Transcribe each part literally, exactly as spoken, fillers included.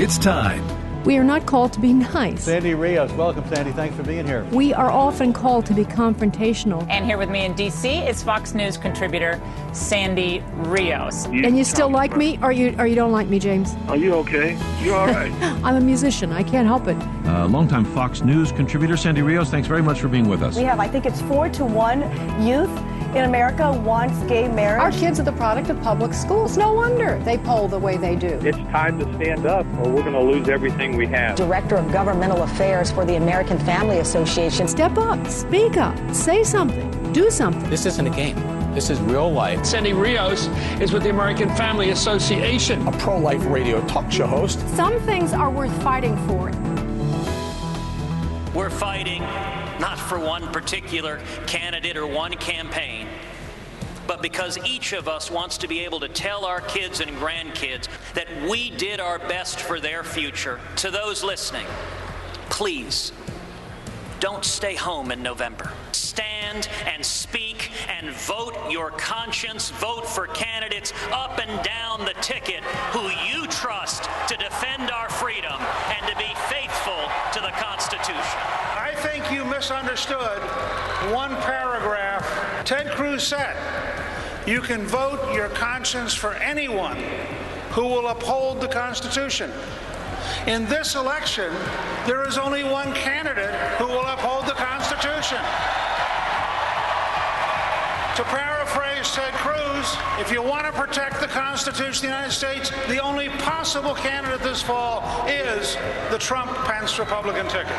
It's time. We are not called to be nice. Sandy Rios. Welcome, Sandy. Thanks for being here. We are often called to be confrontational. And here with me in D C is Fox News contributor Sandy Rios. You and you still like me, or you or you don't like me, James? Are you okay? You all right? I'm a musician. I can't help it. Uh, longtime Fox News contributor Sandy Rios, thanks very much for being with us. We have, I think it's four to one youth in America wants gay marriage. Our kids are the product of public schools. No wonder they poll the way they do. It's time to stand up or we're going to lose everything we have. Director of Governmental Affairs for the American Family Association. Step up, speak up, say something, do something. This isn't a game. This is real life. Sandy Rios is with the American Family Association. A pro-life radio talk show host. Some things are worth fighting for. We're fighting not for one particular candidate or one campaign, but because each of us wants to be able to tell our kids and grandkids that we did our best for their future. To those listening, please don't stay home in November. Stand and speak and vote your conscience. Vote for candidates up and down the ticket who you trust to defend our freedom and to be faithful to the Constitution. I think you misunderstood one paragraph. Ted Cruz said, you can vote your conscience for anyone who will uphold the Constitution. In this election, there is only one candidate who will uphold the Constitution. To paraphrase Ted Cruz, if you want to protect the Constitution of the United States, the only possible candidate this fall is the Trump-Pence Republican ticket.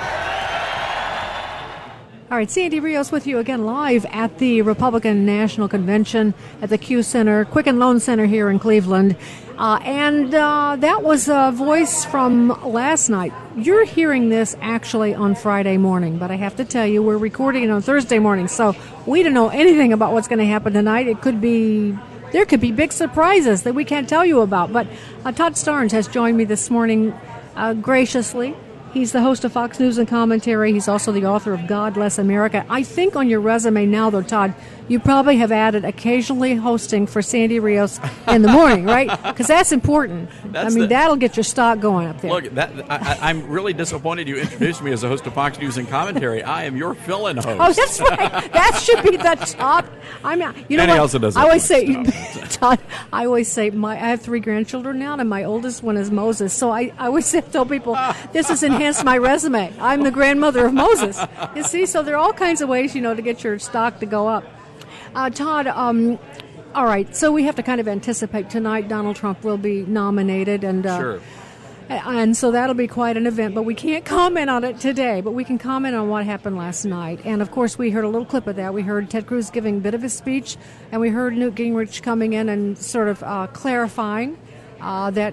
All right, Sandy Rios with you again live at the Republican National Convention at the Q Center, Quicken Loan Center here in Cleveland. Uh, and uh, that was a voice from last night. You're hearing this actually on Friday morning, but I have to tell you, we're recording it on Thursday morning, so we don't know anything about what's going to happen tonight. It could be, there could be big surprises that we can't tell you about. But uh, Todd Starnes has joined me this morning uh, graciously. He's the host of Fox News and Commentary. He's also the author of God Bless America. I think on your resume now, though, Todd, you probably have added occasionally hosting for Sandy Rios in the morning, right? Because that's important. That's I mean, the, that'll get your stock going up there. Look, that, I, I'm really disappointed you introduced me as a host of Fox News and Commentary. I am your fill-in host. Oh, that's right. That should be the top. I mean, you know and what? He also does I always say, Todd, I always say, my I have three grandchildren now, and my oldest one is Moses. So I, I always say, tell people, this has enhanced my resume. I'm the grandmother of Moses. You see, so there are all kinds of ways, you know, to get your stock to go up. Uh, Todd, um, all right, so we have to kind of anticipate tonight Donald Trump will be nominated, and uh, sure. and so that'll be quite an event, but we can't comment on it today, but we can comment on what happened last night. And, of course, we heard a little clip of that. We heard Ted Cruz giving a bit of his speech, and we heard Newt Gingrich coming in and sort of uh, clarifying uh, that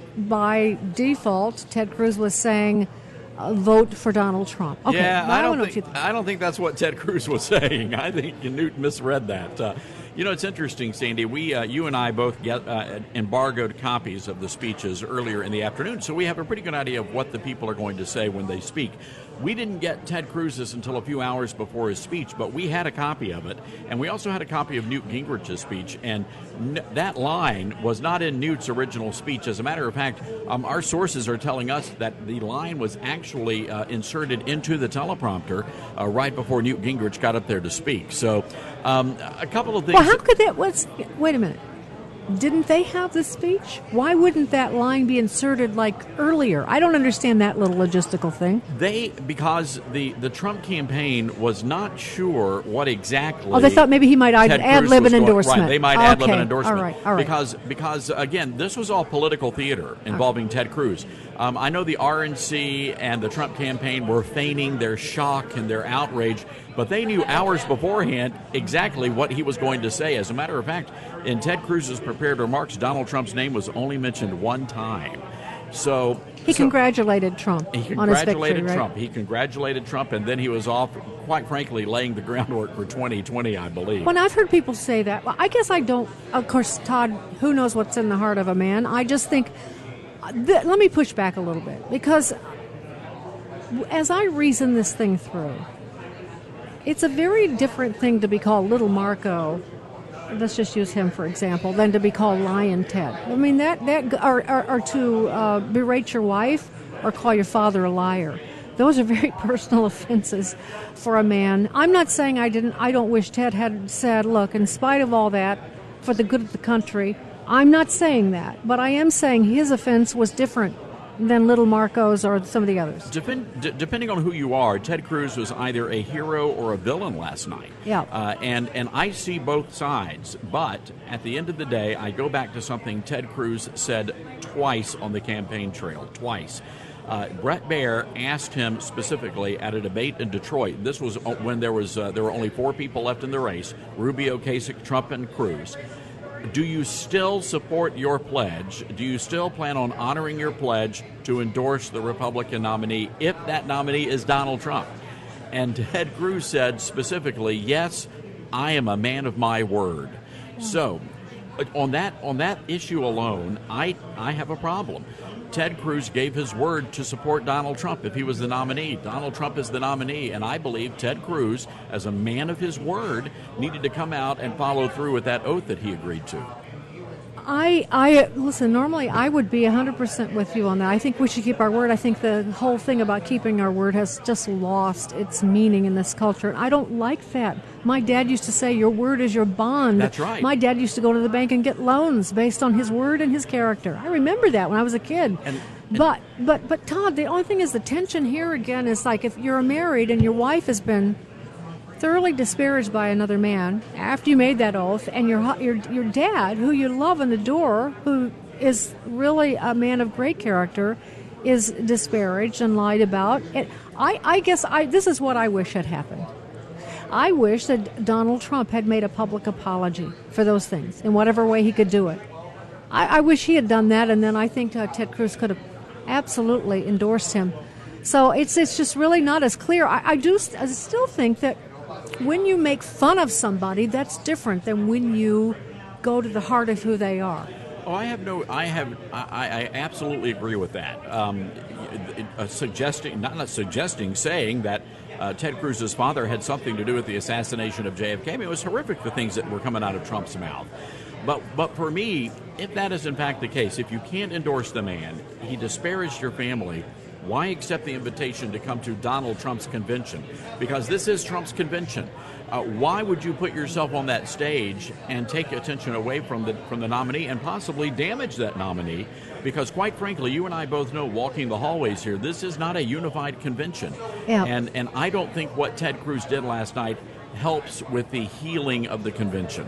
by default, Ted Cruz was saying, Uh, vote for Donald Trump. Okay, yeah, I don't, I think, think. I don't think that's what Ted Cruz was saying. I think Newt misread that. Uh, you know, it's interesting, Sandy. We, uh, you and I both get uh, embargoed copies of the speeches earlier in the afternoon, so we have a pretty good idea of what the people are going to say when they speak. We didn't get Ted Cruz's until a few hours before his speech, but we had a copy of it, and we also had a copy of Newt Gingrich's speech, and n- that line was not in Newt's original speech. As a matter of fact, um, our sources are telling us that the line was actually uh, inserted into the teleprompter uh, right before Newt Gingrich got up there to speak. So um, a couple of things. Well, how could that, what's, wait a minute. Didn't they have the speech? Why wouldn't that line be inserted like earlier? I don't understand that little logistical thing. They, because the, the Trump campaign was not sure what exactly. Oh, they thought maybe he might ad lib an endorsement. Right, they might oh, ad lib okay. an endorsement. All right, all right. Because, because, again, this was all political theater involving right. Ted Cruz. Um, I know the R N C and the Trump campaign were feigning their shock and their outrage, but they knew hours beforehand exactly what he was going to say. As a matter of fact, in Ted Cruz's prepared remarks, Donald Trump's name was only mentioned one time. So he so, congratulated Trump he on his victory, congratulated right? Trump. He congratulated Trump, and then he was off, quite frankly, laying the groundwork for twenty twenty, I believe. Well, I've heard people say that. Well, I guess I don't. Of course, Todd, who knows what's in the heart of a man? I just think, th- let me push back a little bit, because as I reason this thing through, it's a very different thing to be called Little Marco let's just use him for example, than to be called Lion Ted. I mean, that, that or, or, or to uh, berate your wife or call your father a liar. Those are very personal offenses for a man. I'm not saying I didn't. I don't wish Ted had said, look, in spite of all that, for the good of the country, I'm not saying that. But I am saying his offense was different than little Marco's or some of the others. Depend, d- depending on who you are, Ted Cruz was either a hero or a villain last night. Yeah. Uh, and, and I see both sides. But at the end of the day, I go back to something Ted Cruz said twice on the campaign trail. Twice. Uh, Bret Baier asked him specifically at a debate in Detroit. This was when there was uh, there were only four people left in the race: Rubio, Kasich, Trump, and Cruz. Do you still support your pledge? Do you still plan on honoring your pledge to endorse the Republican nominee if that nominee is Donald Trump? And Ted Cruz said specifically, yes, I am a man of my word. So on that on that issue alone, I I have a problem. Ted Cruz gave his word to support Donald Trump if he was the nominee. Donald Trump is the nominee, and I believe Ted Cruz, as a man of his word, needed to come out and follow through with that oath that he agreed to. I, I listen, normally I would be one hundred percent with you on that. I think we should keep our word. I think the whole thing about keeping our word has just lost its meaning in this culture. And I don't like that. My dad used to say, your word is your bond. That's right. My dad used to go to the bank and get loans based on his word and his character. I remember that when I was a kid. And, and but, but, but Todd, the only thing is the tension here again is like if you're married and your wife has been thoroughly disparaged by another man after you made that oath, and your your your dad, who you love and adore, who is really a man of great character, is disparaged and lied about. It, I, I guess I this is what I wish had happened. I wish that Donald Trump had made a public apology for those things in whatever way he could do it. I, I wish he had done that, and then I think uh, Ted Cruz could have absolutely endorsed him. So it's it's just really not as clear. I, I do st- I still think that when you make fun of somebody, that's different than when you go to the heart of who they are. Oh, I have no. I have. I, I absolutely agree with that. Um, uh, suggesting, not, not suggesting, saying that uh, Ted Cruz's father had something to do with the assassination of J F K. I mean, it was horrific, the things that were coming out of Trump's mouth. But, but for me, if that is in fact the case, if you can't endorse the man, he disparaged your family. Why accept the invitation to come to Donald Trump's convention? Because this is Trump's convention. Uh, why would you put yourself on that stage and take attention away from the from the nominee and possibly damage that nominee? Because quite frankly, you and I both know, walking the hallways here, this is not a unified convention. Yeah. And and I don't think what Ted Cruz did last night helps with the healing of the convention.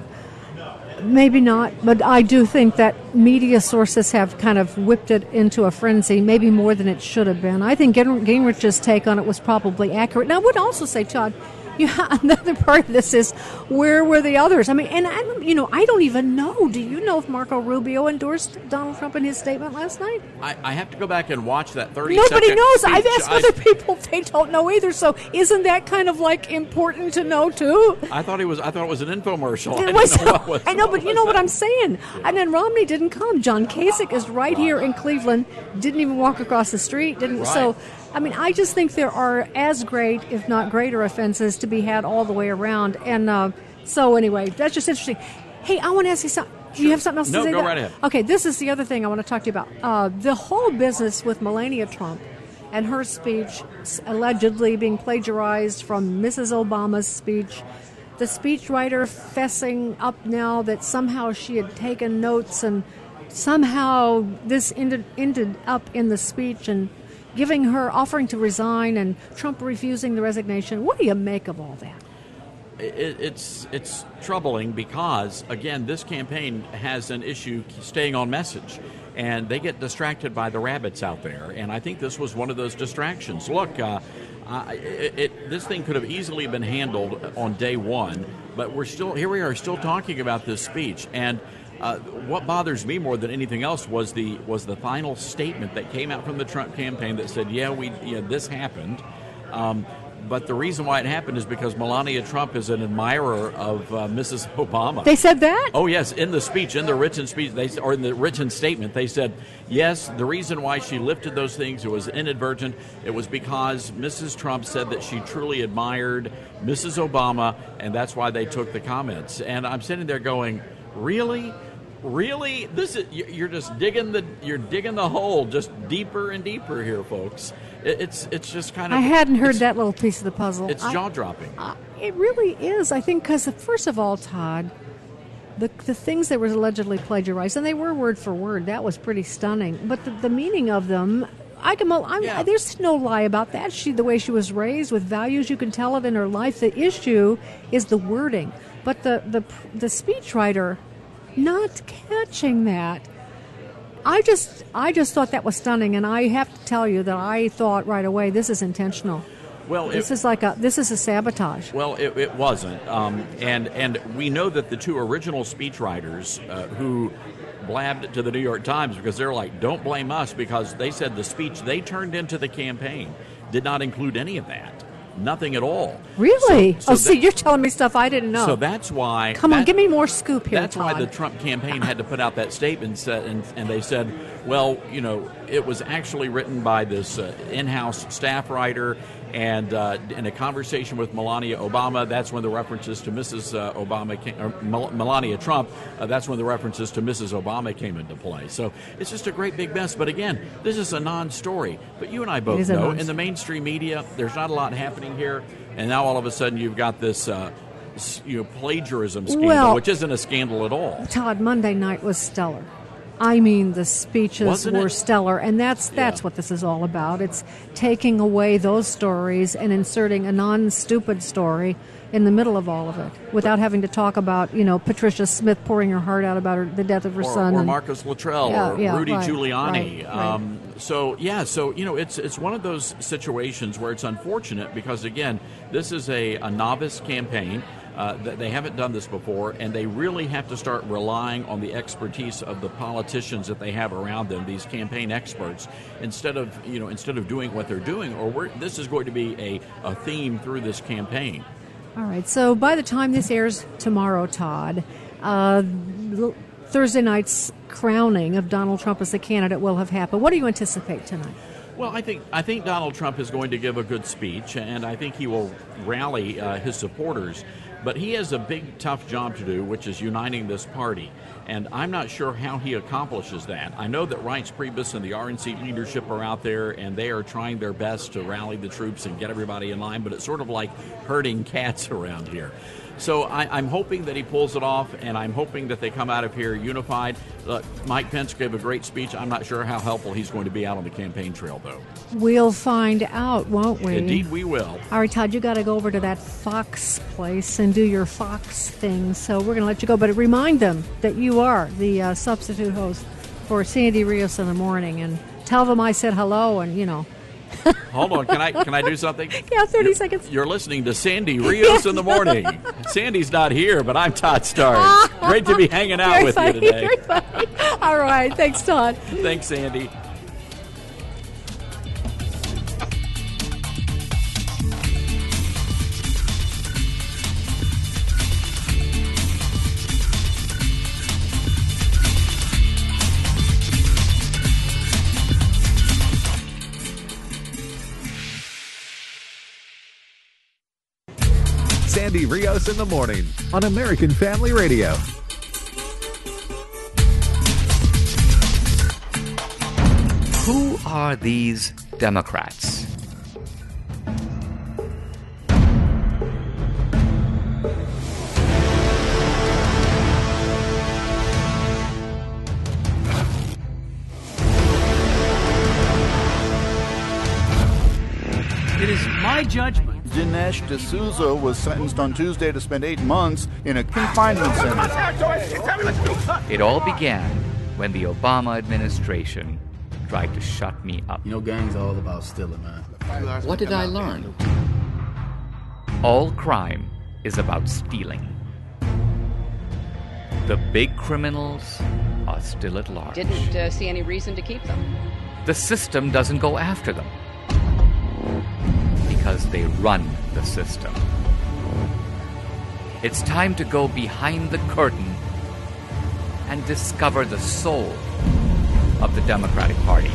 Maybe not, but I do think that media sources have kind of whipped it into a frenzy, maybe more than it should have been. I think Gingrich's take on it was probably accurate. And I would also say, Todd, yeah, another part of this is, where were the others? I mean, and I, you know, I don't even know. Do you know if Marco Rubio endorsed Donald Trump in his statement last night? I, I have to go back and watch that thirty Nobody second knows. speech. I've asked I, other people; they don't know either. So, isn't that kind of like important to know too? I thought he was. I thought it was an infomercial. It I was, didn't know what was, I know, what but you know that? what I'm saying. And then Romney didn't come. John Kasich is right here in Cleveland. Didn't even walk across the street. Didn't Right. so. I mean, I just think there are as great, if not greater, offenses to be had all the way around. And uh, so, anyway, that's just interesting. Hey, I want to ask you something. Do you have something else No, to say? go about? right ahead. Okay, this is the other thing I want to talk to you about. Uh, the whole business with Melania Trump and her speech allegedly being plagiarized from Missus Obama's speech. The speechwriter fessing up now that somehow she had taken notes and somehow this ended, ended up in the speech and giving her, offering to resign, and Trump refusing the resignation. What do you make of all that? It, it's it's troubling because, again, this campaign has an issue staying on message, and they get distracted by the rabbits out there, and I think this was one of those distractions. Look, uh, uh, it, it, this thing could have easily been handled on day one, but we're still here we are still talking about this speech, and Uh, what bothers me more than anything else was the was the final statement that came out from the Trump campaign that said, "Yeah, we yeah, this happened." Um, but the reason why it happened is because Melania Trump is an admirer of uh, Missus Obama. They said that? Oh, yes. In the speech, in the written speech, they or in the written statement, they said, yes, the reason why she lifted those things, it was inadvertent. It was because Missus Trump said that she truly admired Missus Obama, and that's why they took the comments. And I'm sitting there going, really? Really? This is you're just digging the you're digging the hole just deeper and deeper here, folks. It, it's it's just kind of. I hadn't heard that little piece of the puzzle. It's jaw dropping. Uh, it really is. I think because first of all, Todd, the the things that were allegedly plagiarized, and they were word for word. That was pretty stunning. But the, the meaning of them. I can, I'm, Yeah. There's no lie about that. She, the way she was raised with values, you can tell it in her life. The issue is the wording, but the the the speechwriter not catching that. I just I just thought that was stunning, and I have to tell you that I thought right away this is intentional. Well, this it, is like a this is a sabotage. Well, it, it wasn't, um, and and we know that the two original speechwriters uh, who blabbed it to the New York Times because they're like, don't blame us, because they said the speech they turned into the campaign did not include any of that. Nothing at all. Really? So, so oh, that, see, you're telling me stuff I didn't know. So that's why. Come that, on, give me more scoop here, That's Todd. why the Trump campaign had to put out that statement, said, and, and they said, well, you know, it was actually written by this uh, in-house staff writer, and uh, in a conversation with Melania Obama, that's when the references to Missus Uh, Obama, came, or Mel- Melania Trump, uh, that's when the references to Missus Obama came into play. So it's just a great big mess. But again, this is a non-story. But you and I both know, in the mainstream media, there's not a lot happening here. And now all of a sudden you've got this uh, you know, plagiarism scandal, well, which isn't a scandal at all. Todd, Monday night was stellar. I mean, the speeches Wasn't were it? stellar, and that's that's Yeah. what this is all about. It's taking away those stories and inserting a non-stupid story in the middle of all of it, without having to talk about, you know, Patricia Smith pouring her heart out about her, the death of her Or, son, or and- Marcus Luttrell, Yeah, or yeah, Rudy right, Giuliani. right, right. Um, so yeah, so you know, it's it's one of those situations where it's unfortunate because again, this is a, a novice campaign. Uh, that they haven't done this before, and they really have to start relying on the expertise of the politicians that they have around them, these campaign experts, instead of you know instead of doing what they're doing. Or we're, this is going to be a, a theme through this campaign. All right, so by the time this airs tomorrow, Todd, uh, Thursday night's crowning of Donald Trump as the candidate will have happened. What do you anticipate tonight? Well, I think I think Donald Trump is going to give a good speech, and I think he will rally uh, his supporters. But he has a big, tough job to do, which is uniting this party. And I'm not sure how he accomplishes that. I know that Reince Priebus and the R N C leadership are out there, and they are trying their best to rally the troops and get everybody in line, but it's sort of like herding cats around here. So I, I'm hoping that he pulls it off, and I'm hoping that they come out of here unified. Look, Mike Pence gave a great speech. I'm not sure how helpful he's going to be out on the campaign trail, though. We'll find out, won't we? Indeed, we will. All right, Todd, you got to go over to that Fox place and do your Fox thing. So we're going to let you go, but remind them that you are the uh, substitute host for Sandy Rios in the morning, and tell them I said hello, and you know. Hold on, can I can I do something? Yeah, thirty you're, seconds. You're listening to Sandy Rios in the morning. Sandy's not here, but I'm Todd Starnes. Great to be hanging out Very with funny, you today. Very funny. All right, thanks, Todd. Thanks, Sandy. Sandy Rios in the morning on American Family Radio. Who are these Democrats? It is my judgment. Dinesh D'Souza was sentenced on Tuesday to spend eight months in a confinement center. It all began when the Obama administration tried to shut me up. You know, gangs are all about stealing, man. What did I learn? All crime is about stealing. The big criminals are still at large. Didn't uh, see any reason to keep them. The system doesn't go after them because they run the system. It's time to go behind the curtain and discover the soul of the Democratic Party.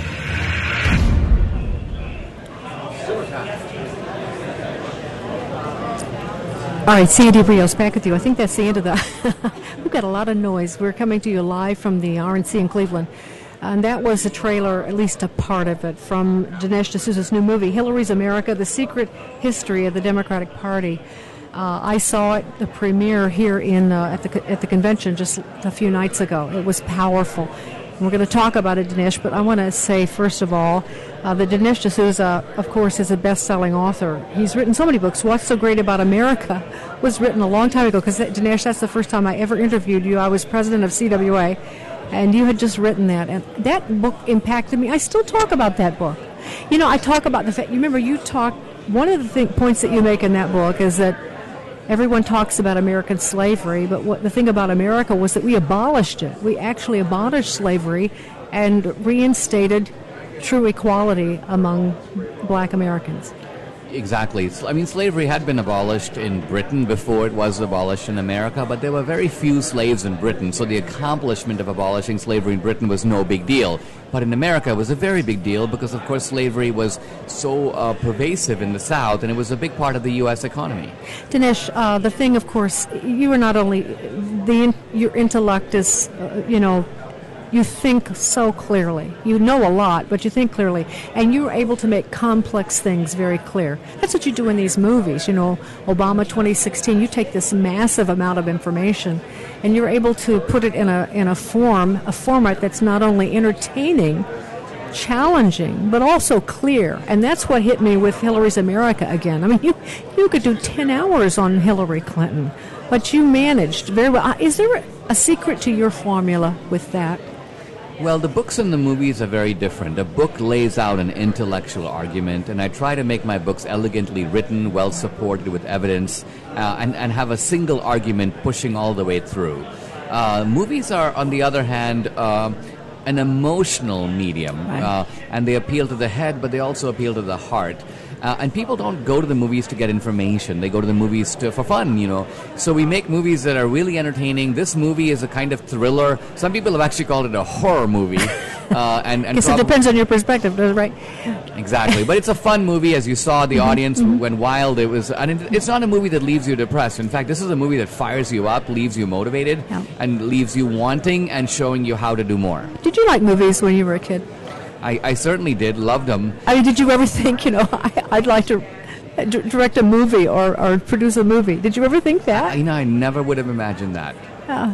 All right, Sandy Rios, back with you. I think that's the end of the... We've got a lot of noise. We're coming to you live from the R N C in Cleveland. And that was a trailer, at least a part of it, from Dinesh D'Souza's new movie, Hillary's America, The Secret History of the Democratic Party. Uh, I saw it, the premiere here in uh, at the at the convention just a few nights ago. It was powerful. And we're going to talk about it, Dinesh, but I want to say, first of all, uh, that Dinesh D'Souza, of course, is a best-selling author. He's written so many books. What's So Great About America was written a long time ago, because, Dinesh, that's the first time I ever interviewed you. I was president of C W A, and you had just written that. And that book impacted me. I still talk about that book. You know, I talk about the fact, you remember you talk, one of the th- points that you make in that book is that everyone talks about American slavery, but what the thing about America was that we abolished it. We actually abolished slavery and reinstated true equality among black Americans. Exactly. I mean, slavery had been abolished in Britain before it was abolished in America, but there were very few slaves in Britain, so the accomplishment of abolishing slavery in Britain was no big deal. But in America, it was a very big deal because, of course, slavery was so uh, pervasive in the South, and it was a big part of the U S economy. Dinesh, uh, the thing, of course, you are not only, the your intellect is, uh, you know, you think so clearly. You know a lot, but you think clearly. And you're able to make complex things very clear. That's what you do in these movies. You know, Obama twenty sixteen, you take this massive amount of information and you're able to put it in a in a form, a format that's not only entertaining, challenging, but also clear. And that's what hit me with Hillary's America again. I mean, you, you could do ten hours on Hillary Clinton, but you managed very well. Is there a secret to your formula with that? Well, the books and the movies are very different. A book lays out an intellectual argument, and I try to make my books elegantly written, well supported with evidence, uh, and, and have a single argument pushing all the way through. Uh, movies are, on the other hand, uh, an emotional medium, Right. uh, and they appeal to the head, but they also appeal to the heart. Uh, and people don't go to the movies to get information. They go to the movies to, for fun, you know. So we make movies that are really entertaining. This movie is a kind of thriller. Some people have actually called it a horror movie. Uh, and, and Guess prob- it depends on your perspective, does it, right? Exactly. But it's a fun movie. As you saw, the Mhm, audience mhm. went wild. It was, and it, it's not a movie that leaves you depressed. In fact, this is a movie that fires you up, leaves you motivated, Yeah. and leaves you wanting and showing you how to do more. Did you like movies when you were a kid? I, I certainly did. Loved them. I mean, did you ever think, you know, I, I'd like to d- direct a movie or, or produce a movie? Did you ever think that? You know, I never would have imagined that. Yeah.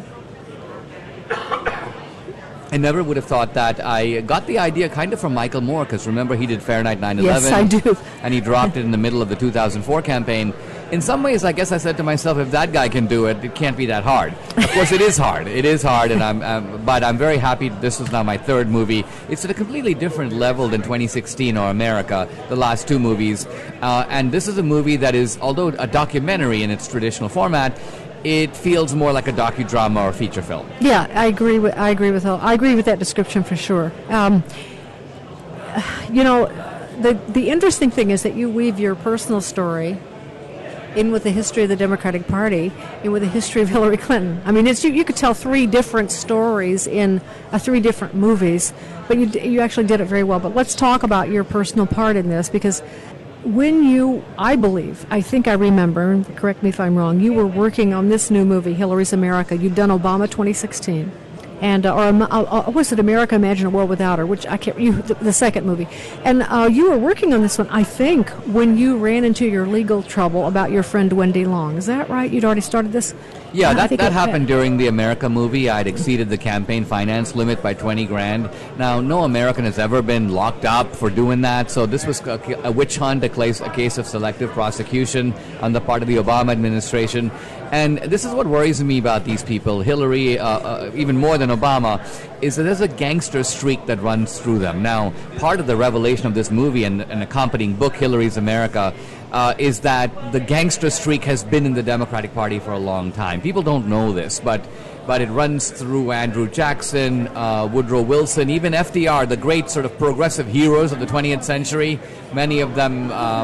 I never would have thought that. I got the idea kind of from Michael Moore, because remember, he did Fahrenheit nine eleven. Yes, I do. And he dropped it in the middle of the two thousand four campaign. In some ways, I guess I said to myself, if that guy can do it, it can't be that hard. Of course, it is hard. It is hard, and I'm, um, but I'm very happy this is now my third movie. It's at a completely different level than twenty sixteen or America, the last two movies. Uh, and this is a movie that is, although a documentary in its traditional format, it feels more like a docudrama or feature film. Yeah, I agree with I agree with I agree with that description for sure. Um, you know, the the interesting thing is that you weave your personal story in with the history of the Democratic Party, in with the history of Hillary Clinton. I mean, it's you, you could tell three different stories in uh, three different movies, but you you actually did it very well. But let's talk about your personal part in this, because when you, I believe, I think I remember, and correct me if I'm wrong, you were working on this new movie, Hillary's America. You'd done Obama twenty sixteen. And uh, or uh, uh, was it America Imagine a World Without Her, which I can't. You, the, the second movie, and uh, you were working on this one, I think, when you ran into your legal trouble about your friend Wendy Long. Is that right? You'd already started this. Yeah, I that, think that it- happened during the America movie. I'd exceeded the campaign finance limit by twenty grand. Now, no American has ever been locked up for doing that, so this was a, a witch hunt, a case, a case of selective prosecution on the part of the Obama administration. And this is what worries me about these people, Hillary, uh, uh, even more than Obama, is that there's a gangster streak that runs through them. Now, part of the revelation of this movie and an accompanying book, Hillary's America, uh, is that the gangster streak has been in the Democratic Party for a long time. People don't know this, but but it runs through Andrew Jackson, uh, Woodrow Wilson, even F D R, the great sort of progressive heroes of the twentieth century. Many of them uh,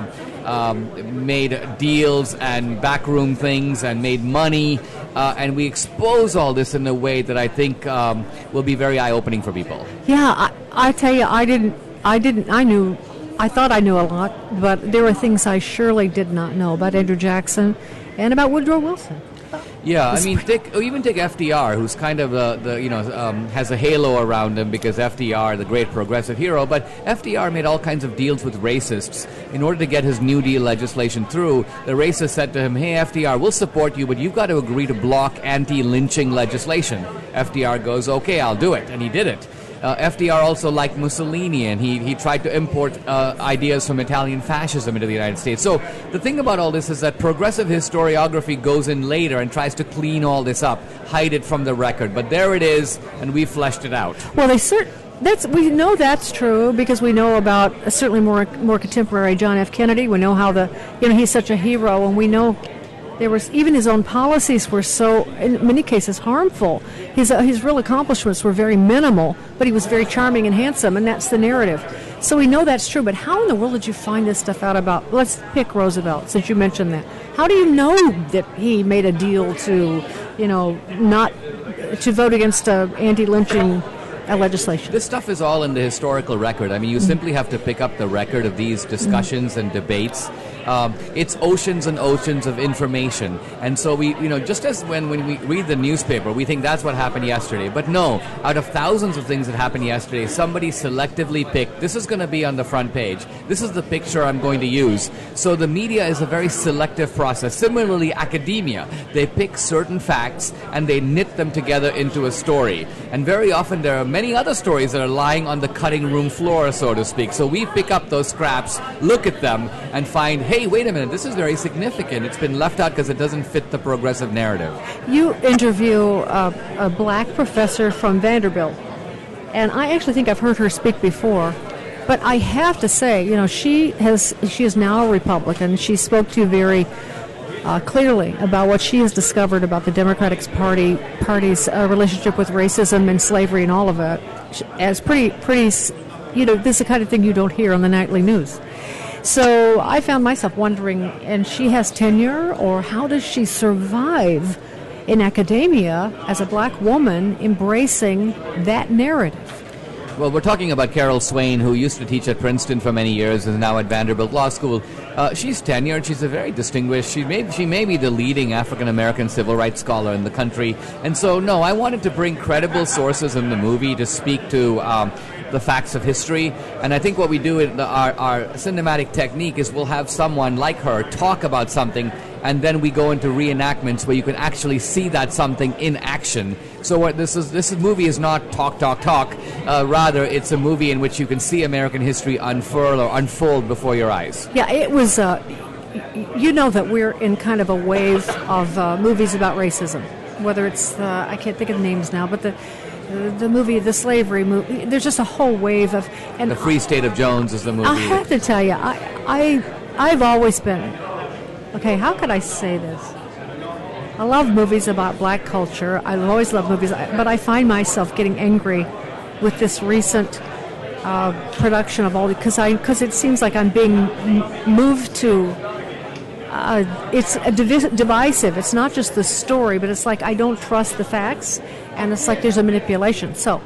um, made deals and backroom things and made money, uh, and we expose all this in a way that I think um, will be very eye-opening for people. Yeah, I, I tell you, I didn't, I didn't, I knew, I thought I knew a lot, but there were things I surely did not know about Andrew Jackson and about Woodrow Wilson. Yeah, I mean, take, even take F D R, who's kind of uh, the you know um, has a halo around him because F D R, the great progressive hero. But F D R made all kinds of deals with racists in order to get his New Deal legislation through. The racists said to him, "Hey, F D R, we'll support you, but you've got to agree to block anti-lynching legislation." F D R goes, "Okay, I'll do it," and he did it. Uh, F D R also liked Mussolini, and he, he tried to import uh, ideas from Italian fascism into the United States. So the thing about all this is that progressive historiography goes in later and tries to clean all this up, hide it from the record. But there it is, and we fleshed it out. Well, they cert- that's we know that's true because we know about uh, certainly more more contemporary John F. Kennedy. We know how the you know he's such a hero, and we know. There was even his own policies were so, in many cases, harmful. His uh, his real accomplishments were very minimal, but he was very charming and handsome, and that's the narrative. So we know that's true. But how in the world did you find this stuff out about? Let's pick Roosevelt, since you mentioned that. How do you know that he made a deal to, you know, not to vote against uh, anti-lynching uh, legislation? This stuff is all in the historical record. I mean, you mm. simply have to pick up the record of these discussions mm. and debates. Um, it's oceans and oceans of information. And so we, you know, just as when, when we read the newspaper, we think that's what happened yesterday. But no, out of thousands of things that happened yesterday, somebody selectively picked, this is going to be on the front page. This is the picture I'm going to use. So the media is a very selective process. Similarly, academia, they pick certain facts and they knit them together into a story. And very often there are many other stories that are lying on the cutting room floor, so to speak. So we pick up those scraps, look at them, and find, hey, wait a minute, this is very significant. It's been left out because it doesn't fit the progressive narrative. You interview a, a black professor from Vanderbilt, and I actually think I've heard her speak before. But I have to say, you know, she has she is now a Republican. She spoke to you very uh, clearly about what she has discovered about the Democratic Party Party's uh, relationship with racism and slavery and all of it. As pretty pretty, you know, this is the kind of thing you don't hear on the nightly news. So I found myself wondering, and she has tenure, or how does she survive in academia as a black woman embracing that narrative? Well, we're talking about Carol Swain, who used to teach at Princeton for many years, is now at Vanderbilt Law School. Uh, she's tenured. She's a very distinguished. She may, she may be the leading African-American civil rights scholar in the country. And so, no, I wanted to bring credible sources in the movie to speak to um, the facts of history. And I think what we do in the, our, our cinematic technique is we'll have someone like her talk about something, and then we go into reenactments where you can actually see that something in action. So what this is, this movie is not talk, talk, talk. Uh, rather, it's a movie in which you can see American history unfurl or unfold before your eyes. Yeah, it was. Uh, you know that we're in kind of a wave of uh, movies about racism. Whether it's uh, I can't think of the names now, but the the movie, the slavery movie. There's just a whole wave of. And The Free State of Jones is the movie. I have to tell you, I I I've always been. Okay, how could I say this? I love movies about black culture. I always love movies, but I find myself getting angry with this recent uh, production of all because I because it seems like I'm being m- moved to. Uh, it's a divis- divisive. It's not just the story, but it's like I don't trust the facts, and it's like there's a manipulation. So.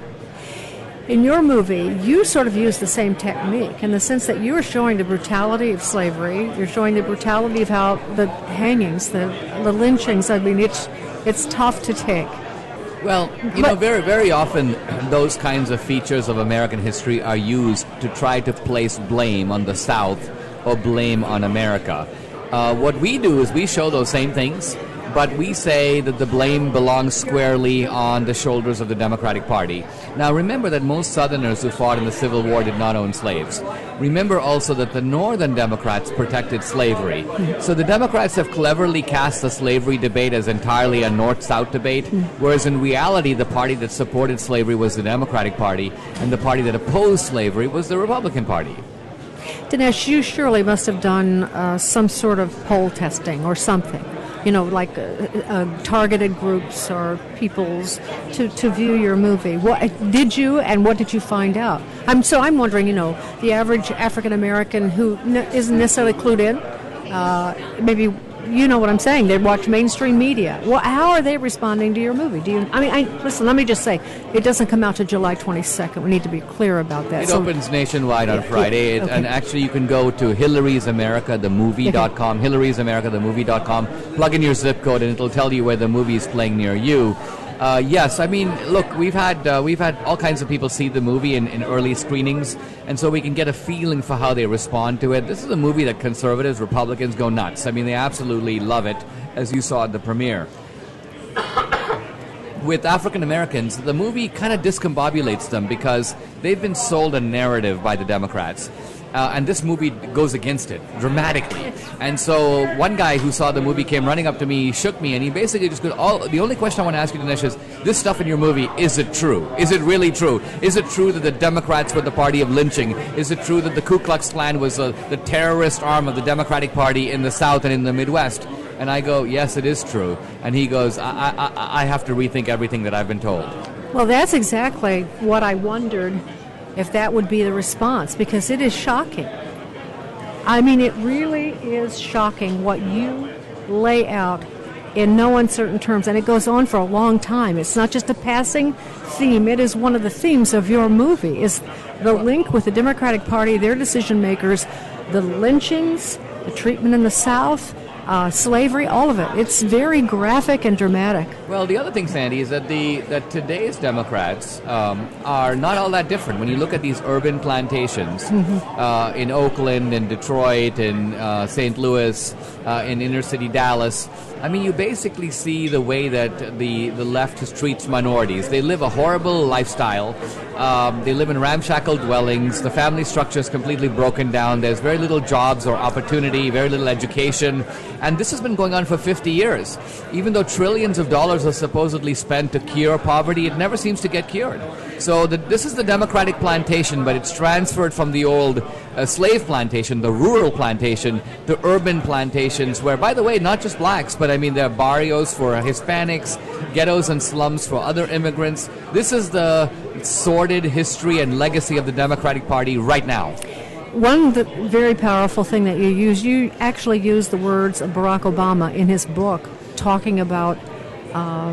In your movie, you sort of use the same technique in the sense that you are showing the brutality of slavery. You're showing the brutality of how the hangings, the, the lynchings. I mean, it's it's tough to take. Well, you but, know, very very often those kinds of features of American history are used to try to place blame on the South or blame on America. Uh, what we do is we show those same things, but we say that the blame belongs squarely on the shoulders of the Democratic Party. Now, remember that most Southerners who fought in the Civil War did not own slaves. Remember also that the Northern Democrats protected slavery. Mm-hmm. So the Democrats have cleverly cast the slavery debate as entirely a North-South debate, mm-hmm. whereas in reality, the party that supported slavery was the Democratic Party, and the party that opposed slavery was the Republican Party. Dinesh, you surely must have done uh, some sort of poll testing or something. you know, like uh, uh, targeted groups or peoples to, to view your movie. What did you, and what did you find out? I'm so I'm wondering, you know, the average African American who n- isn't necessarily clued in, uh, maybe. You know what I'm saying. They watch mainstream media. Well, how are they responding to your movie? Do you? I mean, I, listen. Let me just say, it doesn't come out to July twenty-second. We need to be clear about that. It so, opens nationwide on yeah, Friday, yeah, okay. and actually you can go to Hillary's America the movie dot com, okay. Hillary's America the movie dot com, plug in your zip code, and it'll tell you where the movie is playing near you. Uh, yes, I mean, look, we've had uh, we've had all kinds of people see the movie in, in early screenings, and so we can get a feeling for how they respond to it. This is a movie that conservatives, Republicans go nuts. I mean, they absolutely love it, as you saw at the premiere. With African Americans, the movie kind of discombobulates them because they've been sold a narrative by the Democrats. Uh, and this movie goes against it dramatically. And so one guy who saw the movie came running up to me, shook me, and he basically just goes, all, the only question I want to ask you, Dinesh, is this stuff in your movie, is it true? Is it really true? Is it true that the Democrats were the party of lynching? Is it true that the Ku Klux Klan was uh, the terrorist arm of the Democratic Party in the South and in the Midwest? And I go, yes, it is true. And he goes, I, I, I have to rethink everything that I've been told. Well, that's exactly what I wondered, if that would be the response, because it is shocking. I mean, it really is shocking what you lay out in no uncertain terms, and it goes on for a long time. It's not just a passing theme. It is one of the themes of your movie, is the link with the Democratic Party, their decision makers, the lynchings, the treatment in the South, Uh, slavery, all of it. It's very graphic and dramatic. Well, the other thing, Sandy, is that the that today's Democrats um, are not all that different. When you look at these urban plantations mm-hmm. uh, in Oakland and Detroit and uh, Saint Louis, uh, in inner city Dallas, I mean, you basically see the way that the, the left treats minorities. They live a horrible lifestyle. Um, they live in ramshackle dwellings. The family structure is completely broken down. There's very little jobs or opportunity, very little education. And this has been going on for fifty years. Even though trillions of dollars are supposedly spent to cure poverty, it never seems to get cured. So the, this is the Democratic plantation, but it's transferred from the old uh, slave plantation, the rural plantation, to urban plantations where, by the way, not just blacks, but I mean, there are barrios for Hispanics, ghettos and slums for other immigrants. This is the sordid history and legacy of the Democratic Party right now. One the very powerful thing that you use, you actually use the words of Barack Obama in his book, talking about uh,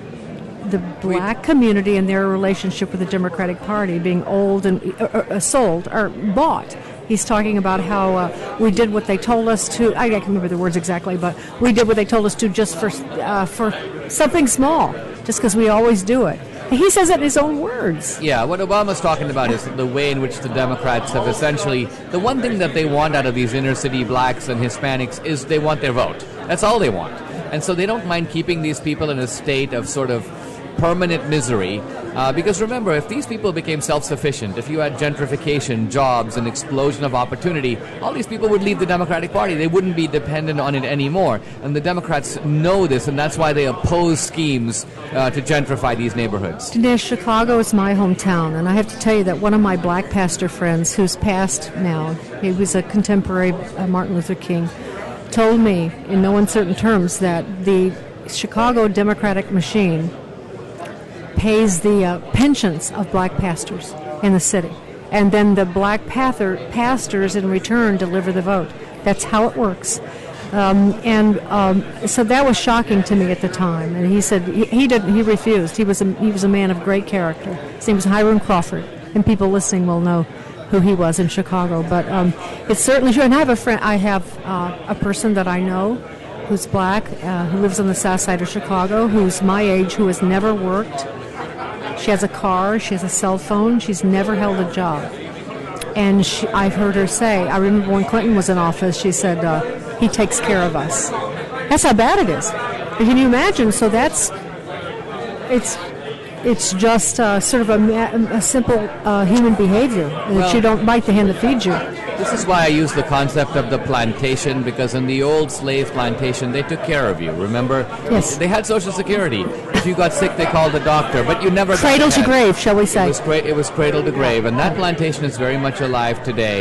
the black community and their relationship with the Democratic Party being old and uh, uh, sold or bought. He's talking about how uh, we did what they told us to. I can't remember the words exactly, but we did what they told us to just for uh, for something small, just because we always do it. He says it in his own words. Yeah, what Obama's talking about is the way in which the Democrats have essentially, the one thing that they want out of these inner city blacks and Hispanics is they want their vote. That's all they want. And so they don't mind keeping these people in a state of sort of permanent misery. Uh, because remember, if these people became self-sufficient, if you had gentrification, jobs, an explosion of opportunity, all these people would leave the Democratic Party. They wouldn't be dependent on it anymore. And the Democrats know this, and that's why they oppose schemes uh, to gentrify these neighborhoods. Dinesh, Chicago is my hometown, and I have to tell you that one of my black pastor friends, who's passed now, he was a contemporary of Martin Luther King, told me in no uncertain terms that the Chicago Democratic machine pays the uh, pensions of black pastors in the city. And then the black pather, pastors in return deliver the vote. That's how it works. Um, and um, so that was shocking to me at the time. And he said he, he didn't. He refused. He was a, he was a man of great character. His name was Hiram Crawford, and people listening will know who he was in Chicago. But um, it's certainly true. And I have a friend. I have uh, a person that I know who's black, uh, who lives on the south side of Chicago, who's my age, who has never worked. She has a car, she has a cell phone, she's never held a job. And she, I've heard her say, I remember when Clinton was in office, she said, uh, he takes care of us. That's how bad it is. Can you imagine? So that's, it's it's just uh, sort of a, a simple uh, human behavior, that well, you don't bite the hand that feeds you. This is why I use the concept of the plantation, because in the old slave plantation, they took care of you, remember? Yes. They had Social Security. If you got sick, they called the doctor, but you never Cradle got to grave, shall we say. It was, cra- it was cradle to grave, and that plantation is very much alive today.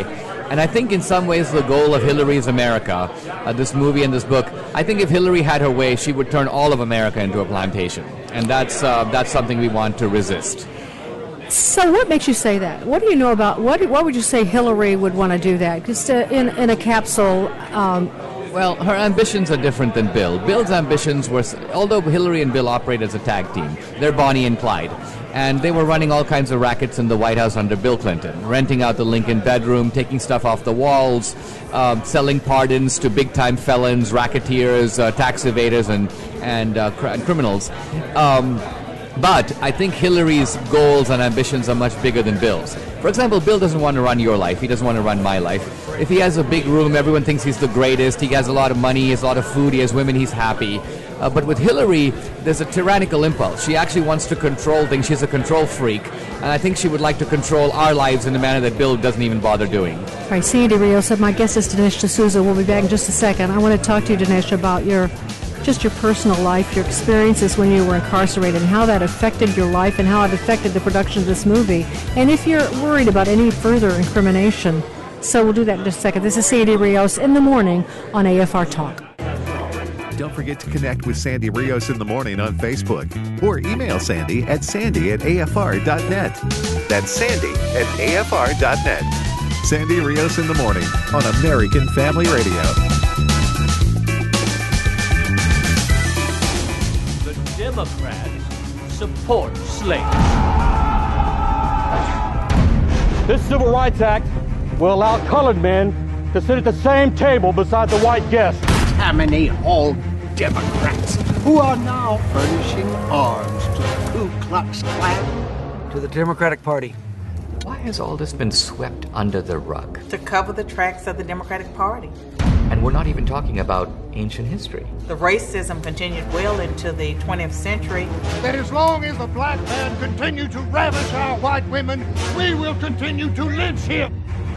And I think in some ways the goal of Hillary's America, uh, this movie and this book, I think if Hillary had her way, she would turn all of America into a plantation. And that's uh, that's something we want to resist. So what makes you say that? What do you know about, what what would you say Hillary would want to do that? Just uh, in, in a capsule. Um, well, her ambitions are different than Bill. Bill's ambitions were, although Hillary and Bill operate as a tag team, they're Bonnie and Clyde. And they were running all kinds of rackets in the White House under Bill Clinton, renting out the Lincoln bedroom, taking stuff off the walls, uh, selling pardons to big-time felons, racketeers, uh, tax evaders, and, and uh, cr- criminals. Um, But I think Hillary's goals and ambitions are much bigger than Bill's. For example, Bill doesn't want to run your life. He doesn't want to run my life. If he has a big room, everyone thinks he's the greatest. He has a lot of money, he has a lot of food, he has women, he's happy. Uh, but with Hillary, there's a tyrannical impulse. She actually wants to control things. She's a control freak. And I think she would like to control our lives in a manner that Bill doesn't even bother doing. All right, Sandy Rios, my guest is Dinesh D'Souza. We'll be back in just a second. I want to talk to you, Dinesh, about your just your personal life, your experiences when you were incarcerated, and how that affected your life and how it affected the production of this movie. And if you're worried about any further incrimination. So we'll do that in just a second. This is Sandy Rios in the morning on A F R Talk. Don't forget to connect with Sandy Rios in the morning on Facebook or email Sandy at sandy at A F R dot net. That's Sandy at A F R dot net. Sandy Rios in the morning on American Family Radio. Democrats support slaves. This Civil Rights Act will allow colored men to sit at the same table beside the white guests. Tammany all Democrats who are now furnishing arms to the Ku Klux Klan. To the Democratic Party. Why has all this been swept under the rug? To cover the tracks of the Democratic Party. And we're not even talking about ancient history. The racism continued well into the twentieth century. That as long as the black man continues to ravish our white women, we will continue to lynch him.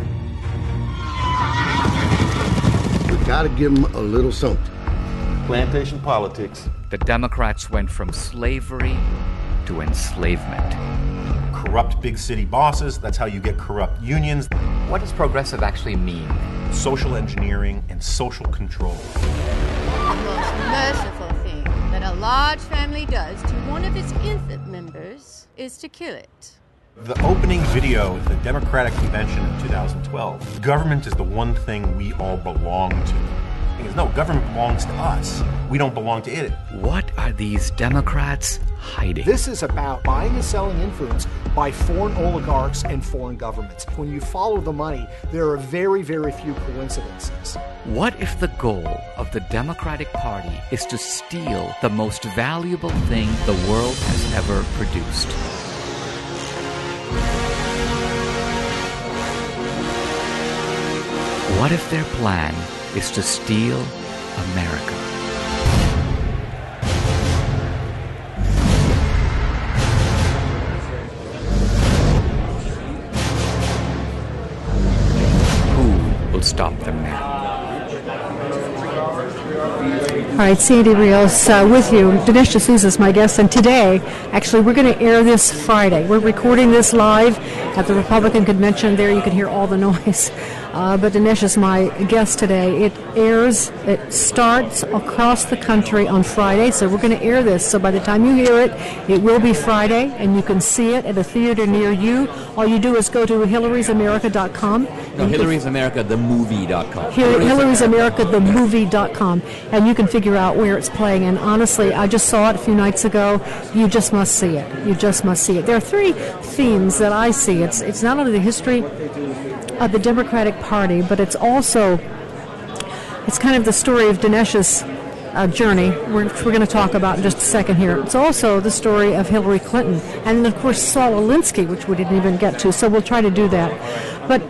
We gotta give him a little something. Plantation politics. The Democrats went from slavery to enslavement. Corrupt big city bosses, that's how you get corrupt unions. What does progressive actually mean? Social engineering and social control. The most merciful thing that a large family does to one of its infant members is to kill it. The opening video at the Democratic Convention in two thousand twelve, government is the one thing we all belong to. Because no, government belongs to us. We don't belong to it. What are these Democrats hiding? This is about buying and selling influence by foreign oligarchs and foreign governments. When you follow the money, there are very, very few coincidences. What if the goal of the Democratic Party is to steal the most valuable thing the world has ever produced? What if their plan is to steal America? Who will stop them now? All right, Sandy Rios uh, with you. Dinesh D'Souza is my guest, and today, actually, we're going to air this Friday. We're recording this live at the Republican Convention. There you can hear all the noise. Uh, but Dinesh is my guest today. It airs, it starts across the country on Friday, so we're going to air this. So by the time you hear it, it will be Friday, and you can see it at a theater near you. All you do is go to Hillary's America dot com. No, Hillary's America the movie dot com. Hillary's America the movie dot com, and you can figure out where it's playing. And honestly, I just saw it a few nights ago. You just must see it. You just must see it. There are three themes that I see. It's it's not only the history of the Democratic Party, but it's also it's kind of the story of Dinesh's uh, journey, which we're going to talk about in just a second here. It's also the story of Hillary Clinton, and of course Saul Alinsky, which we didn't even get to. So we'll try to do that. But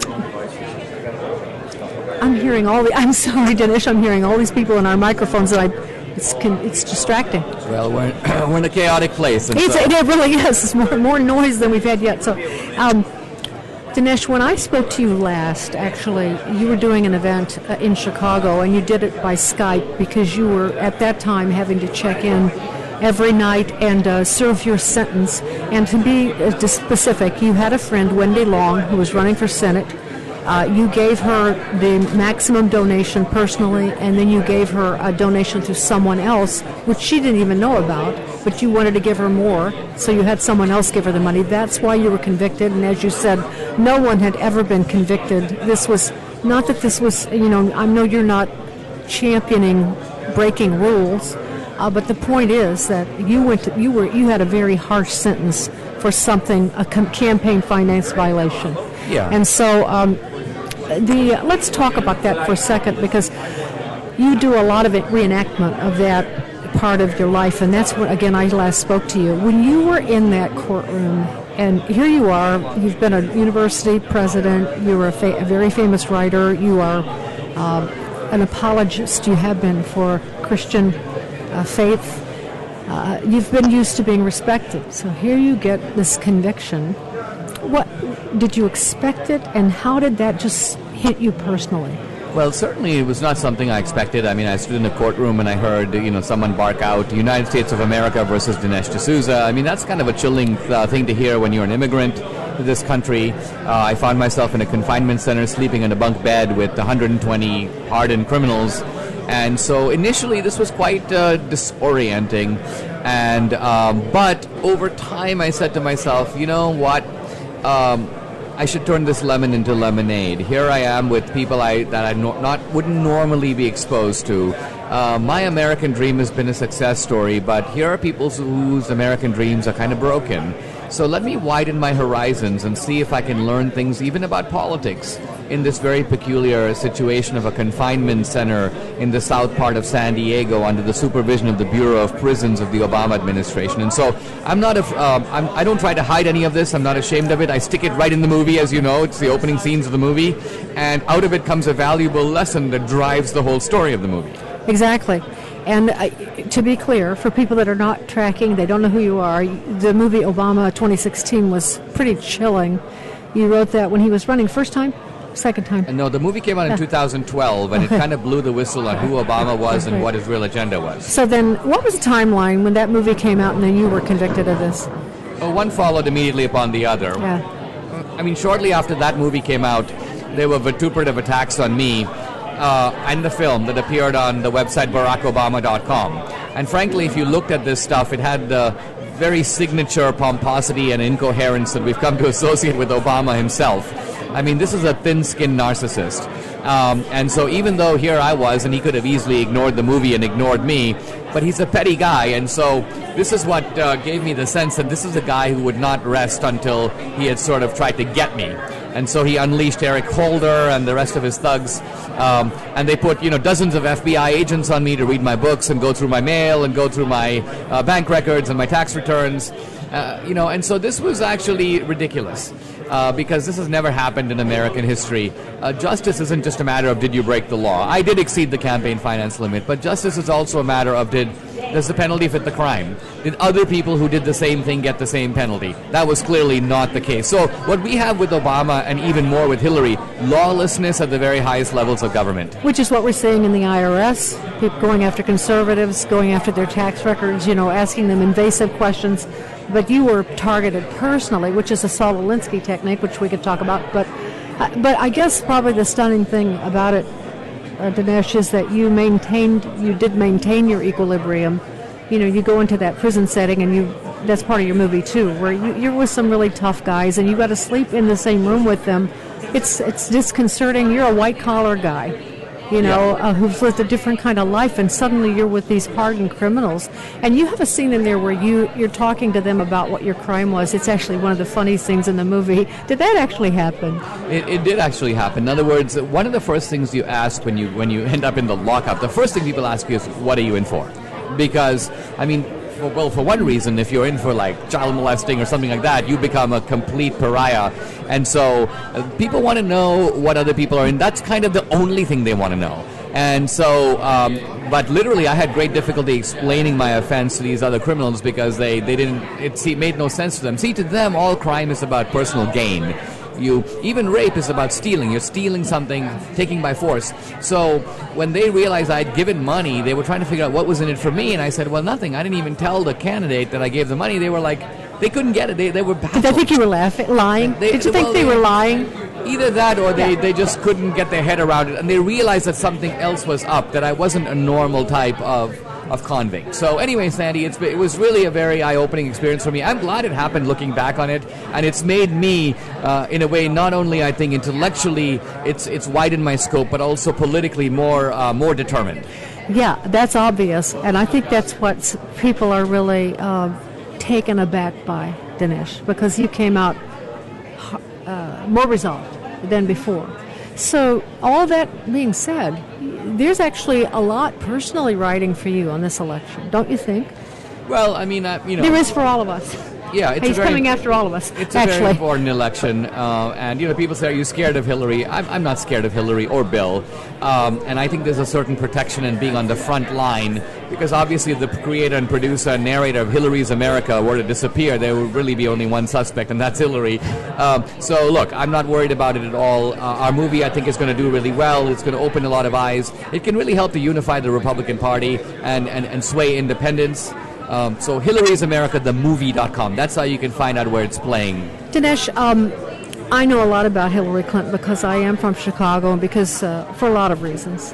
I'm hearing all the. I'm sorry, Dinesh. I'm hearing all these people in our microphones that I. It's it's distracting. Well, we're we're in a chaotic place. It's, so. It really is. It's more more noise than we've had yet. So. Um, Dinesh, when I spoke to you last, actually, you were doing an event uh, in Chicago, and you did it by Skype because you were, at that time, having to check in every night and uh, serve your sentence. And to be uh, specific, you had a friend, Wendy Long, who was running for Senate Uh, you gave her the maximum donation personally, and then you gave her a donation to someone else, which she didn't even know about, but you wanted to give her more, so you had someone else give her the money. That's why you were convicted, and as you said, no one had ever been convicted. This was, not that this was, you know, I know you're not championing breaking rules, uh, but the point is that you went to, you were you had a very harsh sentence for something, a com- campaign finance violation. Yeah. And so, um, the let's talk about that for a second, because you do a lot of it, reenactment of that part of your life, and that's what, again, I last spoke to you. When you were in that courtroom, and here you are, you've been a university president, you were a, fa- a very famous writer, you are uh, an apologist, you have been for Christian uh, faith, uh, you've been used to being respected. So here you get this conviction. What did you expect it, and how did that just hit you personally? Well, certainly it was not something I expected. I mean, I stood in the courtroom and I heard, you know, someone bark out, United States of America versus Dinesh D'Souza. I mean, that's kind of a chilling uh, thing to hear when you're an immigrant to this country. Uh, I found myself in a confinement center sleeping in a bunk bed with one hundred twenty hardened criminals. And so initially this was quite uh, disorienting. And um, but over time I said to myself, you know what? Um, I should turn this lemon into lemonade. Here I am with people I that I no, not wouldn't normally be exposed to. Uh, my American dream has been a success story, but here are people whose American dreams are kind of broken. So let me widen my horizons and see if I can learn things even about politics in this very peculiar situation of a confinement center in the south part of San Diego under the supervision of the Bureau of Prisons of the Obama administration. And so I'm not a, uh, I'm, I don't try to hide any of this. I'm not ashamed of it. I stick it right in the movie, as you know. It's the opening scenes of the movie. And out of it comes a valuable lesson that drives the whole story of the movie. Exactly. And uh, to be clear, for people that are not tracking, they don't know who you are, the movie Obama twenty sixteen was pretty chilling. You wrote that when he was running first time? Second time? And no, the movie came out in two thousand twelve, and it kind of blew the whistle on who Obama was and what his real agenda was. So then, what was the timeline when that movie came out and then you were convicted of this? Well, one followed immediately upon the other. Yeah. I mean, shortly after that movie came out, there were vituperative attacks on me uh, and the film that appeared on the website barack obama dot com. And frankly, if you looked at this stuff, it had the very signature pomposity and incoherence that we've come to associate with Obama himself. I mean, this is a thin-skinned narcissist. Um, and so even though here I was, and he could have easily ignored the movie and ignored me, but he's a petty guy, and so this is what uh, gave me the sense that this is a guy who would not rest until he had sort of tried to get me. And so he unleashed Eric Holder and the rest of his thugs, um, and they put, you know, dozens of F B I agents on me to read my books and go through my mail and go through my uh, bank records and my tax returns. Uh, you know, and so this was actually ridiculous. Uh, because this has never happened in American history. Uh, justice isn't just a matter of did you break the law. I did exceed the campaign finance limit, but justice is also a matter of did does the penalty fit the crime? Did other people who did the same thing get the same penalty? That was clearly not the case. So what we have with Obama, and even more with Hillary, lawlessness at the very highest levels of government. Which is what we're seeing in the I R S, people going after conservatives, going after their tax records, you know, asking them invasive questions. But you were targeted personally, which is a Saul Alinsky technique, which we could talk about. But uh, but I guess probably the stunning thing about it, uh, Dinesh, is that you maintained, you did maintain your equilibrium. You know, you go into that prison setting, and you that's part of your movie too, where you, you're with some really tough guys, and you got to sleep in the same room with them. It's it's disconcerting. You're a white collar guy, you know, yeah. uh, who's lived a different kind of life, and suddenly you're with these hardened criminals. And you have a scene in there where you, you're talking to them about what your crime was. It's actually one of the funniest things in the movie. Did that actually happen? It, it did actually happen. In other words, one of the first things you ask when you when you end up in the lockup, the first thing people ask you is, what are you in for? Because, I mean, for, well, for one reason, if you're in for like child molesting or something like that, you become a complete pariah. And so uh, people want to know what other people are in. That's kind of the only thing they want to know. And so, um, but literally I had great difficulty explaining my offense to these other criminals because they, they didn't, it see, made no sense to them. See, to them, all crime is about personal gain. You, even rape is about stealing. You're stealing something, taking by force. So when they realized I'd given money, they were trying to figure out what was in it for me. And I said, well, nothing. I didn't even tell the candidate that I gave the money. They were like, they couldn't get it. They they were baffled. Did they think you were laughing, lying? They, Did you think well, they, they were lying? Either that, or they, Yeah. they just couldn't get their head around it, and they realized that something else was up. That I wasn't a normal type of. of convict. So anyway, Sandy, it's, it was really a very eye-opening experience for me. I'm glad it happened looking back on it, and it's made me, uh, in a way, not only, I think, intellectually, it's it's widened my scope, but also politically more uh, more determined. Yeah, that's obvious, and I think that's what s- people are really uh, taken aback by, Dinesh, because you came out uh, more resolved than before. So all that being said, there's actually a lot personally riding for you on this election, don't you think? Well, I mean, uh, you know, There is for all of us. Yeah, it's He's a very, coming after all of us. It's a actually. very important election, uh, and you know, people say, "Are you scared of Hillary?" I'm, I'm not scared of Hillary or Bill, um, and I think there's a certain protection in being on the front line, because obviously, if the creator and producer and narrator of Hillary's America were to disappear, there would really be only one suspect, and that's Hillary. Um, so, look, I'm not worried about it at all. Uh, our movie, I think, is going to do really well. It's going to open a lot of eyes. It can really help to unify the Republican Party and and, and sway independents. Um, so Hillary's America, the movie dot com. That's how you can find out where it's playing. Dinesh, um, I know a lot about Hillary Clinton because I am from Chicago and because uh, for a lot of reasons.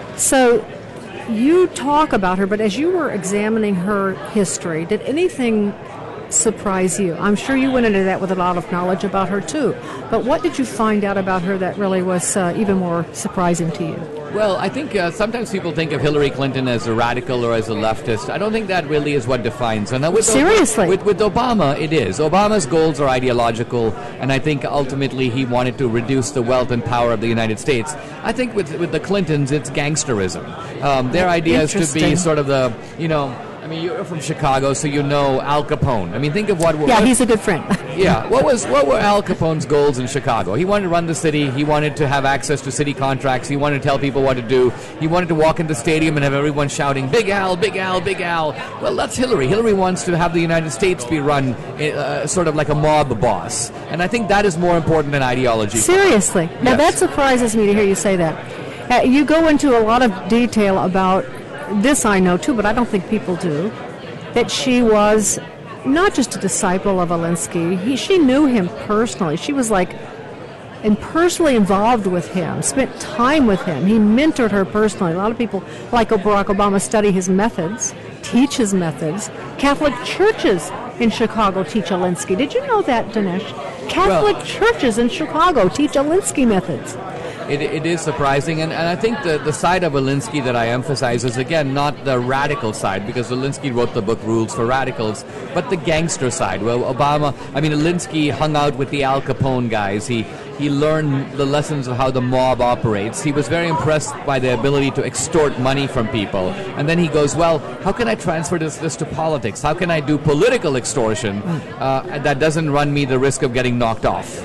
So you talk about her, but as you were examining her history, did anything surprise you? I'm sure you went into that with a lot of knowledge about her too. But what did you find out about her that really was uh, even more surprising to you? Well, I think uh, sometimes people think of Hillary Clinton as a radical or as a leftist. I don't think that really is what defines her. Now, with Seriously? With, with Obama, it is. Obama's goals are ideological, and I think ultimately he wanted to reduce the wealth and power of the United States. I think with with the Clintons, it's gangsterism. Um, their idea is to be Interesting. sort of the, you know, I mean, you're from Chicago, so you know Al Capone. I mean, think of what... Yeah, what, he's a good friend. Yeah, what was what were Al Capone's goals in Chicago? He wanted to run the city. He wanted to have access to city contracts. He wanted to tell people what to do. He wanted to walk into the stadium and have everyone shouting, "Big Al, Big Al, Big Al." Well, that's Hillary. Hillary wants to have the United States be run uh, sort of like a mob boss, and I think that is more important than ideology. Seriously. Now Yes. that surprises me to hear you say that. Uh, you go into a lot of detail about this, I know too, but I don't think people do, that she was not just a disciple of Alinsky. He, she knew him personally. She was like and personally involved with him, spent time with him. He mentored her personally. A lot of people, like Barack Obama, study his methods, teach his methods. Catholic churches in Chicago teach Alinsky. Did you know that, Dinesh? Catholic Well- churches in Chicago teach Alinsky methods. It, it is surprising, and, and I think the, the side of Alinsky that I emphasize is, again, not the radical side, because Alinsky wrote the book Rules for Radicals, but the gangster side. Well, Obama, I mean, Alinsky hung out with the Al Capone guys. He, he learned the lessons of how the mob operates. He was very impressed by the ability to extort money from people. And then he goes, well, how can I transfer this, this to politics? How can I do political extortion uh, that doesn't run me the risk of getting knocked off?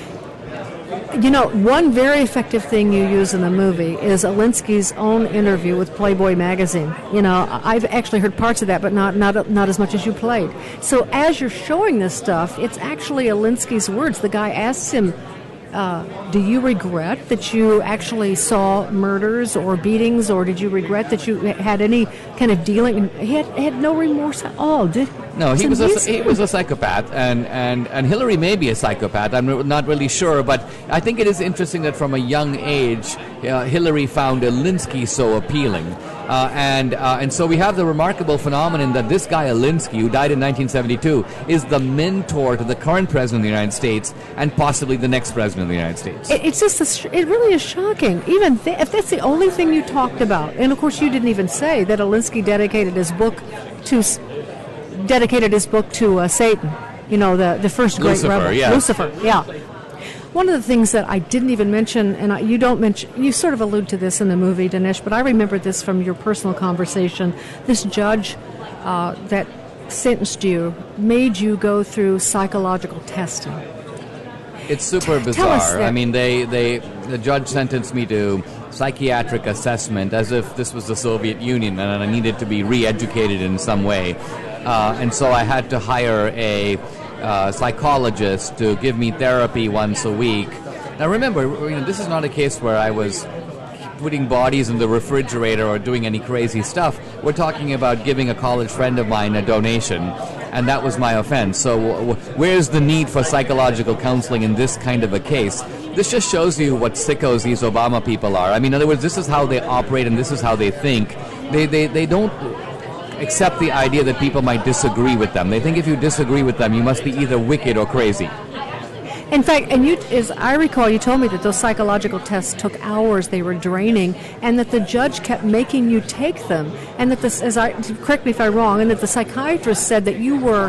You know, one very effective thing you use in the movie is Alinsky's own interview with Playboy magazine. You know, I've actually heard parts of that, but not not not as much as you played. So as you're showing this stuff, it's actually Alinsky's words. The guy asks him, uh, do you regret that you actually saw murders or beatings, or did you regret that you had any kind of dealing? He had, had no remorse at all, did he? No, he It's was a, amazing. he was a psychopath, and, and, and Hillary may be a psychopath. I'm not really sure, but I think it is interesting that from a young age, uh, Hillary found Alinsky so appealing. Uh, and uh, and so we have the remarkable phenomenon that this guy Alinsky, who died in nineteen seventy-two, is the mentor to the current president of the United States and possibly the next president of the United States. It, it's just, a, sh- it really is shocking. Even th- if that's the only thing you talked about, and of course you didn't even say that Alinsky dedicated his book to s- dedicated his book to uh, Satan. You know, the the first great Lucifer, rebel, yes. Lucifer. Yeah. One of the things that I didn't even mention, and I, you don't mention, you sort of allude to this in the movie, Dinesh, but I remember this from your personal conversation. This judge uh, that sentenced you made you go through psychological testing. It's super Tell us bizarre. that. I mean, they, they the judge sentenced me to psychiatric assessment as if this was the Soviet Union and I needed to be re-educated in some way. Uh, and so I had to hire a uh, psychologist to give me therapy once a week. Now remember, you know, this is not a case where I was putting bodies in the refrigerator or doing any crazy stuff. We're talking about giving a college friend of mine a donation. and that was my offense. So w- w- where's the need for psychological counseling in this kind of a case? This just shows you what sickos these Obama people are. I mean, in other words, this is how they operate and this is how they think. They, they, they don't accept the idea that people might disagree with them. They think if you disagree with them, you must be either wicked or crazy. In fact, and you, as I recall, you told me that those psychological tests took hours, they were draining, and that the judge kept making you take them, and that this, as I, correct me if I'm wrong, and that the psychiatrist said that you were,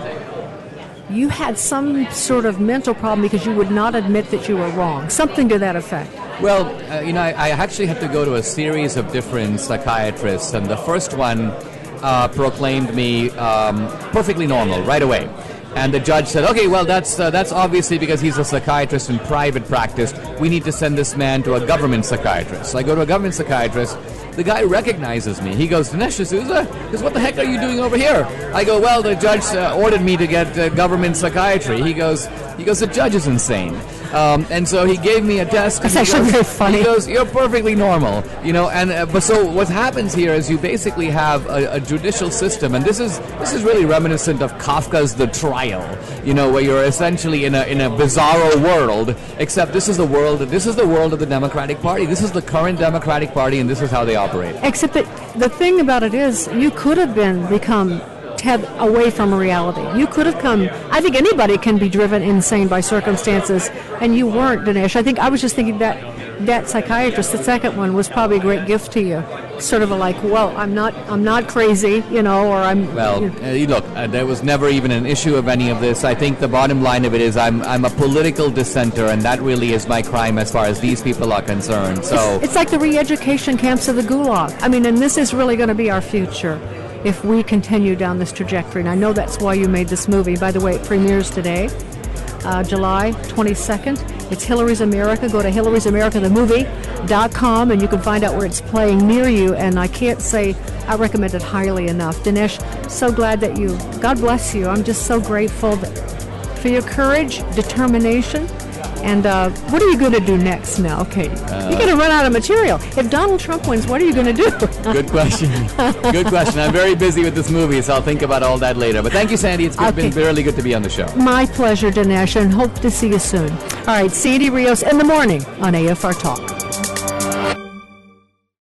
you had some sort of mental problem because you would not admit that you were wrong, something to that effect. Well, uh, you know, I, I actually had to go to a series of different psychiatrists, and the first one uh, proclaimed me um, perfectly normal right away. And the judge said, okay, well, that's uh, that's obviously because he's a psychiatrist in private practice. We need to send this man to a government psychiatrist. So I go to a government psychiatrist. The guy recognizes me. He goes, Dinesh D'Souza? He goes, what the heck are you doing over here? I go, well, the judge uh, ordered me to get uh, government psychiatry. He goes, he goes, the judge is insane. Um, and so he gave me a test. That's actually very funny. He goes, you're perfectly normal, you know. And uh, but so what happens here is you basically have a, a judicial system, and this is this is really reminiscent of Kafka's The Trial, you know, where you're essentially in a in a bizarro world. Except this is the world. This is the world of the Democratic Party. This is the current Democratic Party, and this is how they operate. Except that the thing about it is, you could have been become. Head away from reality. You could have come. I think anybody can be driven insane by circumstances, and you weren't, Dinesh. I think I was just thinking that that psychiatrist, the second one, was probably a great gift to you. Sort of a like, well, I'm not, I'm not crazy, you know, or I'm. Well, you know. uh, look, uh, there was never even an issue of any of this. I think the bottom line of it is, I'm, I'm a political dissenter, and that really is my crime as far as these people are concerned. So it's, it's like the re-education camps of the Gulag. I mean, and this is really going to be our future if we continue down this trajectory. And I know that's why you made this movie. By the way, it premieres today, uh, July twenty-second. It's Hillary's America. Go to Hillary's America the movie dot com and you can find out where it's playing near you. And I can't say I recommend it highly enough. Dinesh, so glad that you, God bless you. I'm just so grateful that, for your courage, determination. And uh, what are you going to do next now, Katie? Uh, You're going to run out of material. If Donald Trump wins, what are you going to do? Good question. Good question. I'm very busy with this movie, so I'll think about all that later. But thank you, Sandy. It's okay. Been really good to be on the show. My pleasure, Dinesh, and hope to see you soon. All right, Sandy Rios in the morning on A F R Talk.